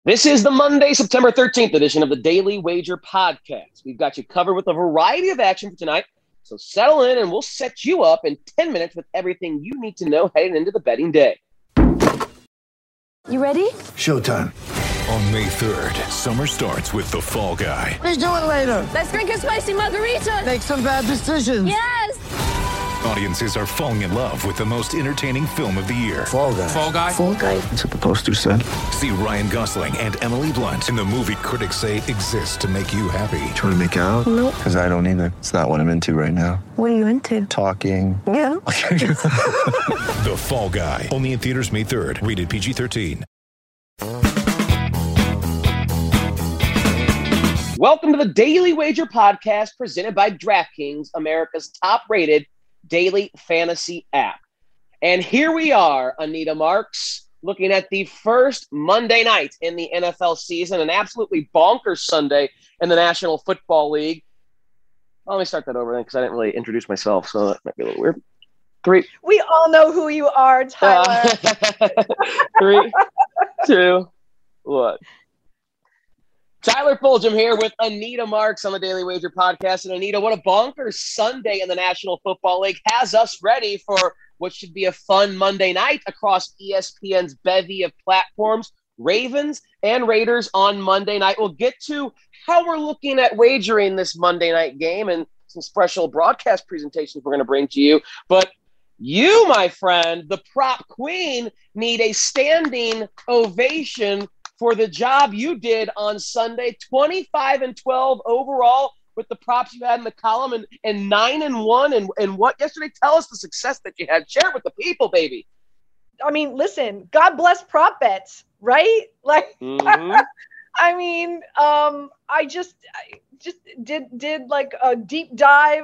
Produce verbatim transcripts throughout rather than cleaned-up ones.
This is the Monday, September thirteenth edition of the Daily Wager Podcast. We've got you covered with a variety of action for tonight, so settle in and we'll set you up in ten minutes with everything you need to know heading into the betting day. You ready? Showtime. On May third, summer starts with The Fall Guy. Let's do it later. Let's drink a spicy margarita. Make some bad decisions. Yes! Audiences are falling in love with the most entertaining film of the year. Fall Guy. Fall Guy? Fall Guy. That's what the poster said. See Ryan Gosling and Emily Blunt in the movie critics say exists to make you happy. Trying to make it out? Nope. Because I don't either. It's not what I'm into right now. What are you into? Talking. Yeah. The Fall Guy. Only in theaters May third. Rated P G thirteen. Welcome to the Daily Wager Podcast presented by DraftKings, America's top-rated daily fantasy app. And here we are, Anita Marks, looking at the first Monday night in the N F L season, an absolutely bonkers Sunday in the National Football League. Well, let me start that over then because I didn't really introduce myself, so that might be a little weird. Three. We all know who you are, Tyler. Uh, three, two, one. Tyler Fulgham here with Anita Marks on the Daily Wager Podcast. And Anita, what a bonkers Sunday in the National Football League has us ready for what should be a fun Monday night across E S P N's bevy of platforms. Ravens and Raiders on Monday night. We'll get to how we're looking at wagering this Monday night game and some special broadcast presentations we're going to bring to you. But you, my friend, the prop queen, need a standing ovation for the job you did on Sunday. Twenty-five and twelve overall with the props you had in the column, and, and nine and one. And, and what yesterday? Tell us the success that you had. Share it with the people, baby. I mean, listen, God bless prop bets, right? Like, Mm-hmm. I mean, um, I just, I just did, did like a deep dive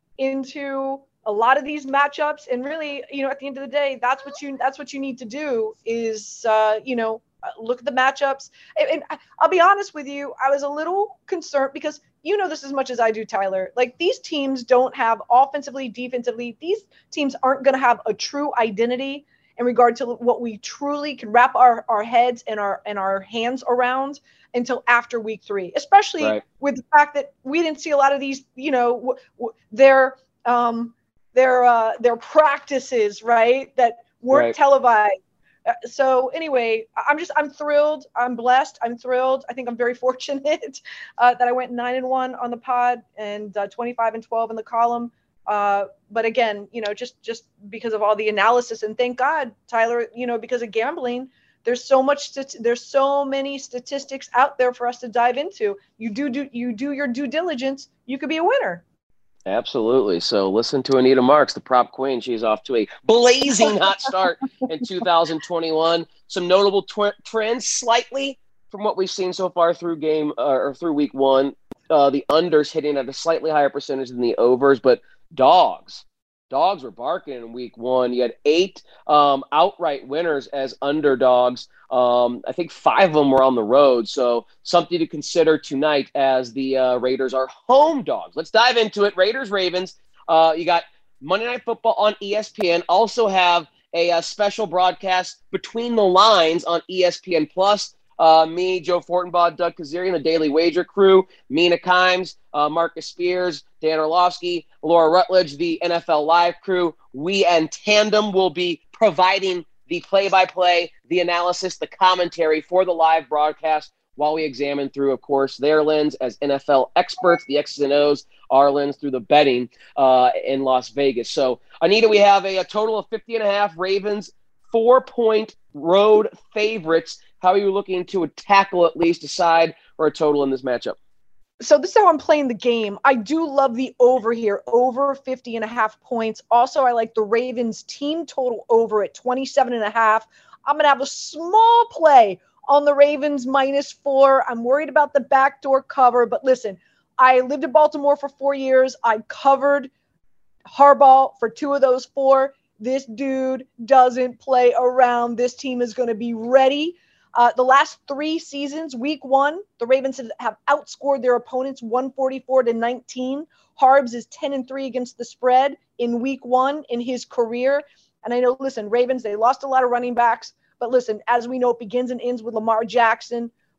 into a lot of these matchups. And really, you know, at the end of the day, that's what you, that's what you need to do is, uh, you know, look at the matchups. And, and I'll be honest with you, I was a little concerned because you know this as much as I do, Tyler. Like, these teams don't have offensively, defensively. These teams aren't going to have a true identity in regard to what we truly can wrap our, our heads and our and our hands around until after week three, especially Right. with the fact that we didn't see a lot of these, you know, w- w- their um, their uh, their practices, right, that weren't Right. televised. Uh, So anyway, I'm just, I'm thrilled. I'm blessed. I'm thrilled. I think I'm very fortunate uh, that I went nine and one on the pod and uh, twenty-five and twelve in the column. Uh, but again, you know, just, just because of all the analysis, and thank God, Tyler, you know, because of gambling, there's so much, stat- there's so many statistics out there for us to dive into. You do, do, you do your due diligence, you could be a winner. Absolutely. So listen to Anita Marks, the prop queen. She's off to a blazing hot start in two thousand twenty-one. Some notable tw- trends slightly from what we've seen so far through game uh, or through week one. Uh, the unders hitting at a slightly higher percentage than the overs, but dogs. Dogs were barking in week one. You had eight um, outright winners as underdogs. Um, I think five of them were on the road. So something to consider tonight as the uh, Raiders are home dogs. Let's dive into it. Raiders, Ravens. Uh, you got Monday Night Football on E S P N. Also have a, a special broadcast Between the Lines on E S P N Plus. Uh, me, Joe Fortenbaugh, Doug Kazarian, the Daily Wager crew, Mina Kimes, uh, Marcus Spears, Dan Orlovsky, Laura Rutledge, the N F L Live crew. We and tandem will be providing the play-by-play, the analysis, the commentary for the live broadcast while we examine through, of course, their lens as N F L experts, the X's and O's, our lens through the betting uh, in Las Vegas. So, Anita, we have a, a total of fifty and a half Ravens, four-point road favorites. How are you looking to tackle at least a side or a total in this matchup? So this is how I'm playing the game. I do love the over here, over fifty and a half points. Also, I like the Ravens team total over at twenty-seven and a half. I'm going to have a small play on the Ravens minus four. I'm worried about the backdoor cover, but listen, I lived in Baltimore for four years. I covered Harbaugh for two of those four. This dude doesn't play around. This team is going to be ready. Uh, the last three seasons, week one, the Ravens have outscored their opponents one forty-four to nineteen. Harbs is ten and three against the spread in week one in his career. And I know, listen, Ravens, they lost a lot of running backs. But listen, as we know, it begins and ends with Lamar Jackson.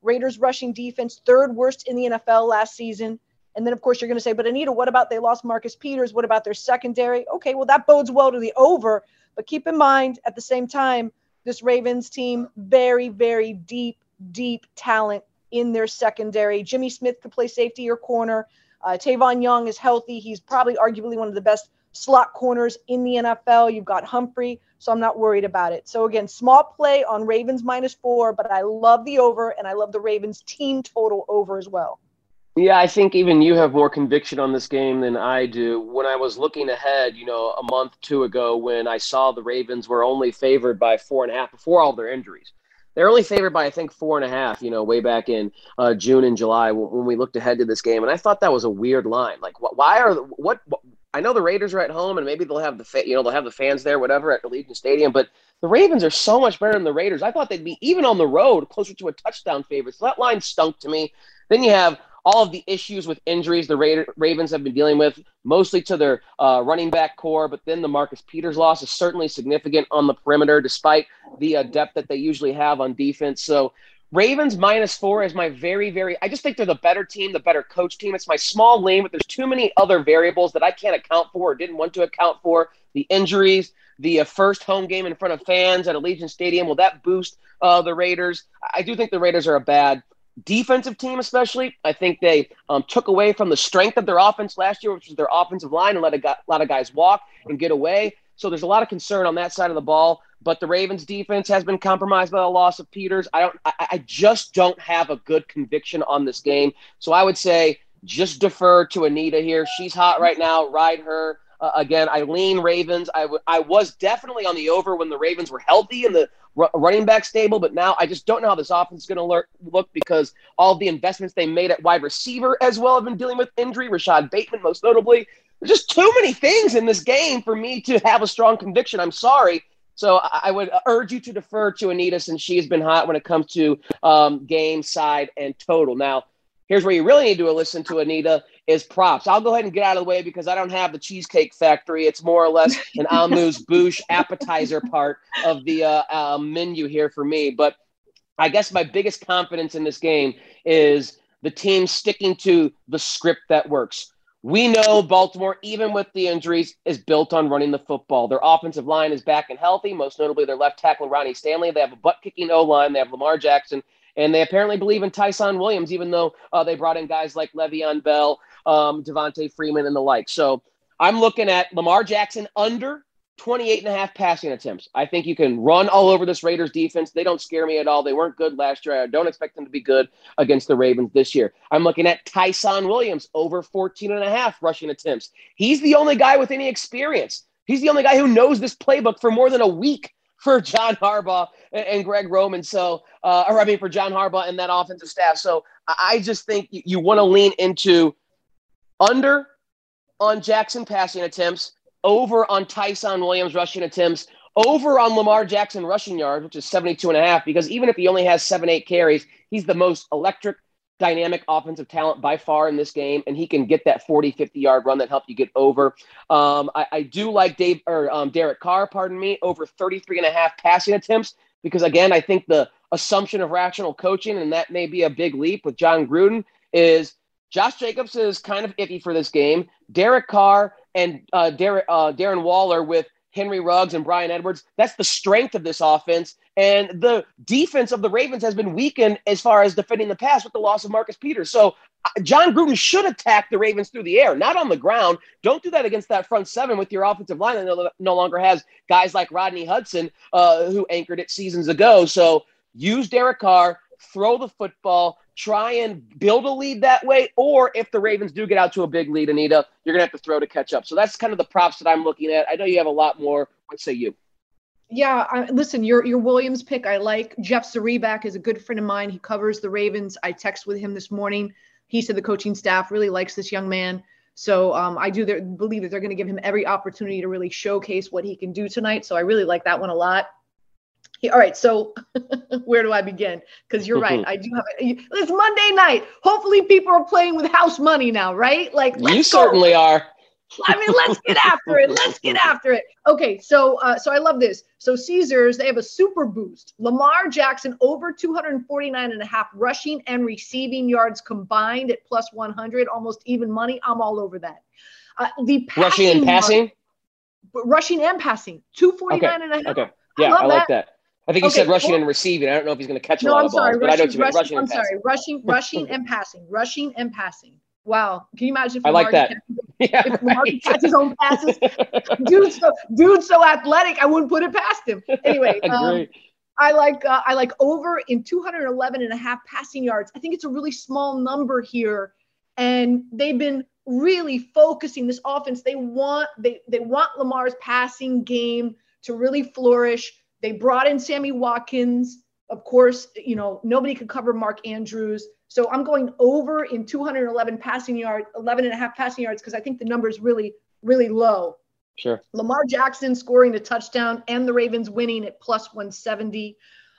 Raiders rushing defense, third worst in the N F L last season. And then, of course, you're going to say, but Anita, what about they lost Marcus Peters? What about their secondary? Okay, well, that bodes well to the over. But keep in mind, at the same time, this Ravens team, very, very deep, deep talent in their secondary. Jimmy Smith could play safety or corner. Uh, Tavon Young is healthy. He's probably arguably one of the best slot corners in the N F L. You've got Humphrey, so I'm not worried about it. So, again, small play on Ravens minus four, but I love the over, and I love the Ravens team total over as well. Yeah, I think even you have more conviction on this game than I do. When I was looking ahead, you know, a month, two ago, when I saw the Ravens were only favored by four and a half before all their injuries. They're only favored by, I think, four and a half, you know, way back in uh, June and July when we looked ahead to this game. And I thought that was a weird line. Like, wh- why are – what, what – I know the Raiders are at home and maybe they'll have the fa- – you know, they'll have the fans there, whatever, at Allegiant Stadium. But the Ravens are so much better than the Raiders. I thought they'd be, even on the road, closer to a touchdown favorite. So that line stunk to me. Then you have – all of the issues with injuries the Ra- Ravens have been dealing with, mostly to their uh, running back core, but then the Marcus Peters loss is certainly significant on the perimeter, despite the uh, depth that they usually have on defense. So Ravens minus four is my very, very – I just think they're the better team, the better coach team. It's my small lane, but there's too many other variables that I can't account for or didn't want to account for. The injuries, the uh, first home game in front of fans at Allegiant Stadium, will that boost uh, the Raiders? I do think the Raiders are a bad – defensive team, especially. I think they um, took away from the strength of their offense last year, which was their offensive line, and let a, a lot of guys walk and get away. So there's a lot of concern on that side of the ball. But the Ravens defense has been compromised by the loss of Peters. I don't. I, I just don't have a good conviction on this game. So I would say just defer to Anita here. She's hot right now. Ride her. Uh, again, I lean Ravens. I, w- I was definitely on the over when the Ravens were healthy and the r- running back stable, but now I just don't know how this offense is going to le- look because all of the investments they made at wide receiver as well have been dealing with injury. Rashad Bateman, most notably. There's just too many things in this game for me to have a strong conviction. I'm sorry. So I, I would urge you to defer to Anita since she has been hot when it comes to um, game, side, and total. Now, here's where you really need to listen to Anita is props. I'll go ahead and get out of the way because I don't have the Cheesecake Factory. It's more or less an amuse-bouche appetizer part of the uh, uh, menu here for me. But I guess my biggest confidence in this game is the team sticking to the script that works. We know Baltimore, even with the injuries, is built on running the football. Their offensive line is back and healthy, most notably their left tackle, Ronnie Stanley. They have a butt-kicking O-line. They have Lamar Jackson. And they apparently believe in Tyson Williams, even though uh, they brought in guys like Le'Veon Bell, um, Devontae Freeman, and the like. So I'm looking at Lamar Jackson under twenty-eight and a half passing attempts. I think you can run all over this Raiders defense. They don't scare me at all. They weren't good last year. I don't expect them to be good against the Ravens this year. I'm looking at Tyson Williams over fourteen and a half rushing attempts. He's the only guy with any experience. He's the only guy who knows this playbook for more than a week for John Harbaugh and, and Greg Roman. So, uh, or I mean, for John Harbaugh and that offensive staff. So I just think you, you want to lean into under on Jackson passing attempts, over on Tyson Williams rushing attempts, over on Lamar Jackson rushing yards, which is seventy-two and a half, because even if he only has seven, eight carries, he's the most electric, dynamic offensive talent by far in this game, and he can get that forty, fifty-yard run that helped you get over. Um, I, I do like Dave or um, Derek Carr, pardon me, over thirty-three and a half passing attempts, because, again, I think the assumption of rational coaching, and that may be a big leap with John Gruden, is Josh Jacobs is kind of iffy for this game. Derek Carr and uh, Derek, uh, Darren Waller with Henry Ruggs and Brian Edwards, that's the strength of this offense. And the defense of the Ravens has been weakened as far as defending the pass with the loss of Marcus Peters. So uh, John Gruden should attack the Ravens through the air, not on the ground. Don't do that against that front seven with your offensive line that no, no longer has guys like Rodney Hudson, uh, who anchored it seasons ago. So use Derek Carr, throw the football, try and build a lead that way. Or if the Ravens do get out to a big lead, Anita, you're going to have to throw to catch up. So that's kind of the props that I'm looking at. I know you have a lot more. What say you? Yeah, I, listen, your your Williams pick I like. Jeff Zrebiak is a good friend of mine. He covers the Ravens. I texted with him this morning. He said the coaching staff really likes this young man. So um, I do th- believe that they're going to give him every opportunity to really showcase what he can do tonight. So I really like that one a lot. He, all right, so where do I begin? Because you're right. I do have – it's Monday night. Hopefully people are playing with house money now, right? Like, you certainly are. I mean, let's get after it. Let's get after it. Okay, so uh, so I love this. So Caesars, they have a super boost. Lamar Jackson over two forty-nine and a half rushing and receiving yards combined at plus one hundred, almost even money. I'm all over that. Uh, the Rushing and passing? Rushing and passing. two forty-nine Okay. and a half. Okay. Yeah, I, I like that. I think you Okay, said rushing well- and receiving. I don't know if he's going to catch a No, lot I'm of sorry. balls, but I know what you Rushing, mean. rushing, Rushing I'm and passing. sorry. Rushing, rushing and passing. Rushing and passing. Wow. Can you imagine if I like Lamar that. could catch- Yeah, if Lamar right. could catch his own passes? dude's so dude's so athletic, I wouldn't put it past him. Anyway, um, Great. I like uh, I like over in two eleven and a half passing yards. I think it's a really small number here, and they've been really focusing this offense. They want they they want Lamar's passing game to really flourish. They brought in Sammy Watkins. Of course, you know, nobody could cover Mark Andrews. So I'm going over in two eleven passing yards, eleven and a half passing yards, because I think the number is really, really low. Sure. Lamar Jackson scoring a touchdown and the Ravens winning at plus one seventy.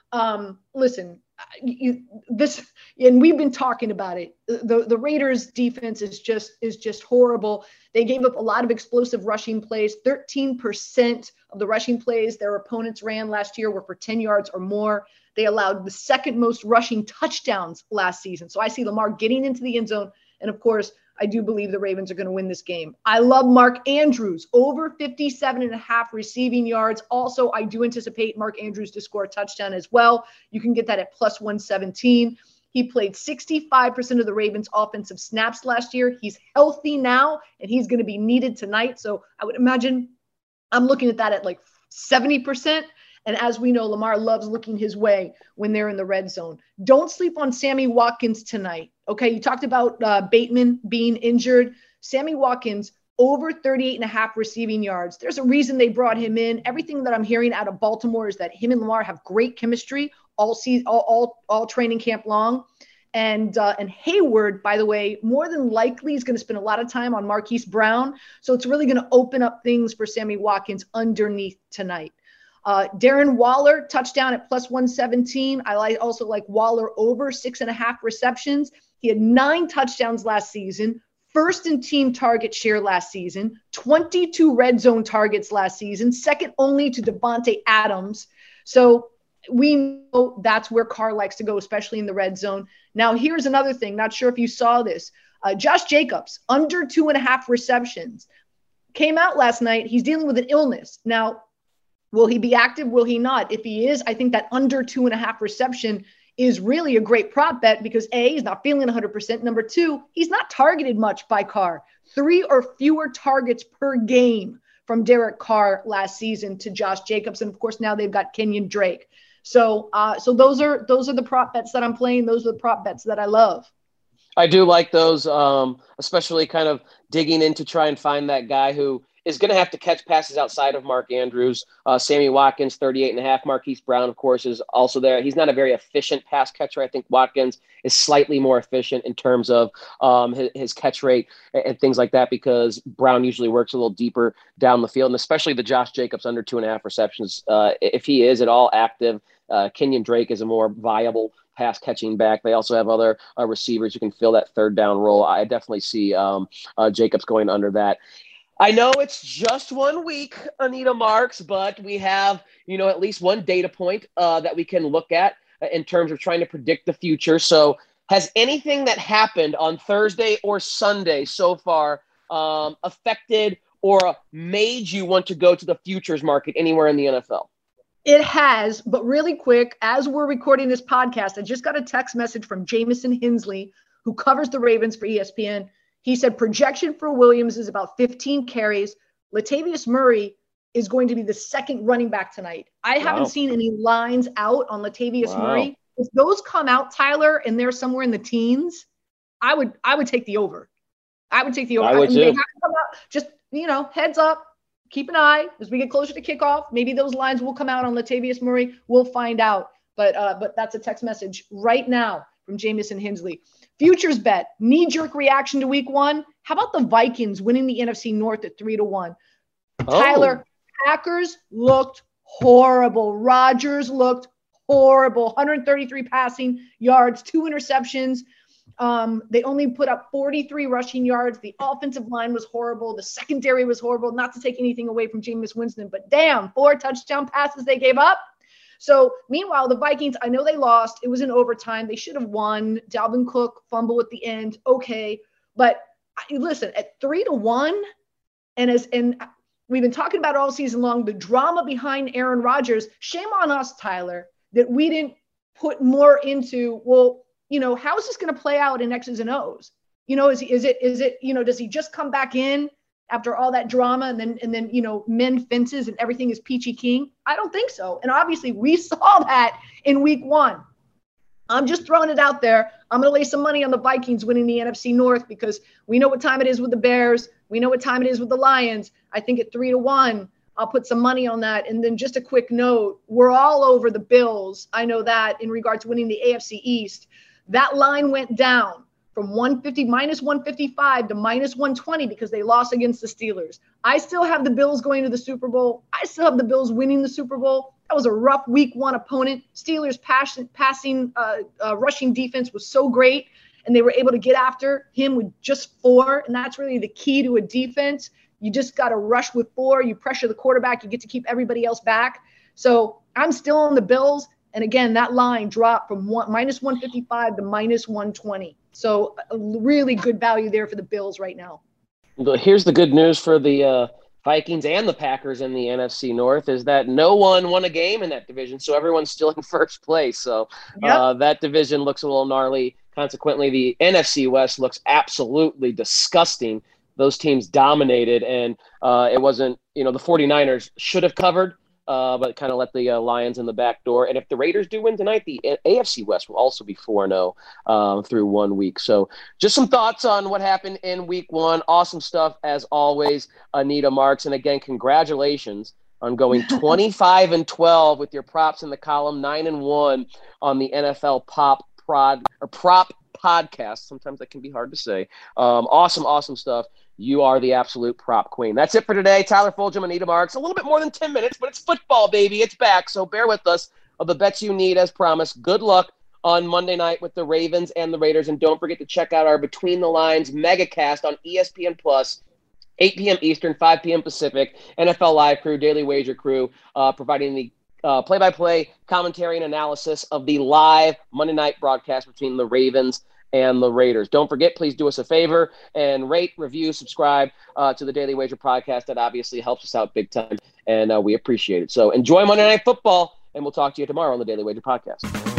Um, listen, you, this, and we've been talking about it. The, the Raiders defense is just, is just horrible. They gave up a lot of explosive rushing plays. thirteen percent of the rushing plays their opponents ran last year were for ten yards or more. They allowed the second most rushing touchdowns last season. So I see Lamar getting into the end zone. And of course, I do believe the Ravens are going to win this game. I love Mark Andrews over fifty-seven and a half receiving yards. Also, I do anticipate Mark Andrews to score a touchdown as well. You can get that at plus one seventeen. He played sixty-five percent of the Ravens offensive snaps last year. He's healthy now, and he's going to be needed tonight. So I would imagine I'm looking at that at like seventy percent. And as we know, Lamar loves looking his way when they're in the red zone. Don't sleep on Sammy Watkins tonight. Okay, you talked about uh, Bateman being injured. Sammy Watkins, over thirty-eight and a half receiving yards. There's a reason they brought him in. Everything that I'm hearing out of Baltimore is that him and Lamar have great chemistry all season, all, all, all training camp long. And uh, and Hayward, by the way, more than likely is going to spend a lot of time on Marquise Brown. So it's really going to open up things for Sammy Watkins underneath tonight. Uh, Darren Waller, touchdown at plus one seventeen. I like also like Waller over six and a half receptions. He had nine touchdowns last season, first in team target share last season, twenty-two red zone targets last season, second only to Devontae Adams. So we know that's where Carr likes to go, especially in the red zone. Now, here's another thing. Not sure if you saw this. Uh, Josh Jacobs, under two and a half receptions, came out last night. He's dealing with an illness. Now, will he be active? Will he not? If he is, I think that under two and a half reception is really a great prop bet because A, he's not feeling one hundred percent. Number two, he's not targeted much by Carr. Three or fewer targets per game from Derek Carr last season to Josh Jacobs. And of course, now they've got Kenyon Drake. So, uh, so those are, those are the prop bets that I'm playing. Those are the prop bets that I love. I do like those, um, especially kind of digging in to try and find that guy who is going to have to catch passes outside of Mark Andrews. Uh, Sammy Watkins, thirty-eight and a half. Marquise Brown, of course, is also there. He's not a very efficient pass catcher. I think Watkins is slightly more efficient in terms of um, his, his catch rate and, and things like that because Brown usually works a little deeper down the field, and especially the Josh Jacobs under two and a half receptions. Uh, if he is at all active, uh, Kenyon Drake is a more viable pass catching back. They also have other uh, receivers who can fill that third down role. I definitely see um, uh, Jacobs going under that. I know it's just one week, Anita Marks, but we have, you know, at least one data point uh, that we can look at in terms of trying to predict the future. So has anything that happened on Thursday or Sunday so far um, affected or made you want to go to the futures market anywhere in the N F L? It has, but really quick, as we're recording this podcast, I just got a text message from Jamison Hensley, who covers the Ravens for E S P N. He said projection for Williams is about fifteen carries. Latavius Murray is going to be the second running back tonight. I wow. haven't seen any lines out on Latavius wow. Murray. If those come out, Tyler, and they're somewhere in the teens, I would I would take the over. I would take the over. I would I mean, too. They have to come out. Just, you know, heads up. Keep an eye as we get closer to kickoff. Maybe those lines will come out on Latavius Murray. We'll find out. But uh, but that's a text message right now from Jamison Hensley. Futures bet, knee-jerk reaction to week one. How about the Vikings winning the N F C North at three to one? Oh. Tyler, Packers looked horrible. Rodgers looked horrible. one hundred thirty-three passing yards, two interceptions. Um, they only put up forty-three rushing yards. The offensive line was horrible. The secondary was horrible. Not to take anything away from Jameis Winston, but damn, four touchdown passes they gave up. So meanwhile, the Vikings, I know they lost. It was in overtime. They should have won. Dalvin Cook fumble at the end. Okay. But listen, at three to one, and as and we've been talking about all season long, the drama behind Aaron Rodgers, shame on us, Tyler, that we didn't put more into, well, you know, how is this going to play out in X's and O's? You know, is, is it, is it, you know, does he just come back in after all that drama and then, and then, you know, mend fences and everything is peachy keen? I don't think so. And obviously we saw that in week one. I'm just throwing it out there. I'm going to lay some money on the Vikings winning the N F C North because we know what time it is with the Bears. We know what time it is with the Lions. I think at three to one, I'll put some money on that. And then just a quick note, we're all over the Bills. I know that in regards to winning the A F C East. That line went down from one fifty, minus one fifty-five to minus one twenty because they lost against the Steelers. I still have the Bills going to the Super Bowl. I still have the Bills winning the Super Bowl. That was a rough week one opponent. Steelers' pass, passing, uh, uh, rushing defense was so great, and they were able to get after him with just four, and that's really the key to a defense. You just got to rush with four. You pressure the quarterback. You get to keep everybody else back. So I'm still on the Bills. And again, that line dropped from one, minus one fifty-five to minus one twenty. So a really good value there for the Bills right now. Here's the good news for the uh, Vikings and the Packers in the N F C North is that no one won a game in that division, so everyone's still in first place. So Yep. uh, that division looks a little gnarly. Consequently, the N F C West looks absolutely disgusting. Those teams dominated, and uh, it wasn't, you know, the 49ers should have covered. Uh, but kind of let the uh, Lions in the back door. And if the Raiders do win tonight, the A F C West will also be four and oh um, through one week. So just some thoughts on what happened in week one. Awesome stuff, as always, Anita Marks. And again, congratulations on going twenty-five and twelve with your props in the column, nine and one on the N F L Pop Prod or Prop Podcast. Sometimes that can be hard to say. Um, awesome, awesome stuff. You are the absolute prop queen. That's it for today. Tyler Fulgham, Anita Marks. A little bit more than ten minutes, but it's football, baby. It's back, so bear with us. Of the bets you need, as promised. Good luck on Monday night with the Ravens and the Raiders. And don't forget to check out our Between the Lines megacast on E S P N Plus, eight p.m. Eastern, five p.m. Pacific. N F L Live crew, Daily Wager crew, uh, providing the uh, play-by-play commentary and analysis of the live Monday night broadcast between the Ravens and the Raiders. Don't forget, please do us a favor and rate, review, subscribe uh, to the Daily Wager podcast. That obviously helps us out big time, and uh, we appreciate it. So enjoy Monday Night Football, and we'll talk to you tomorrow on the Daily Wager podcast.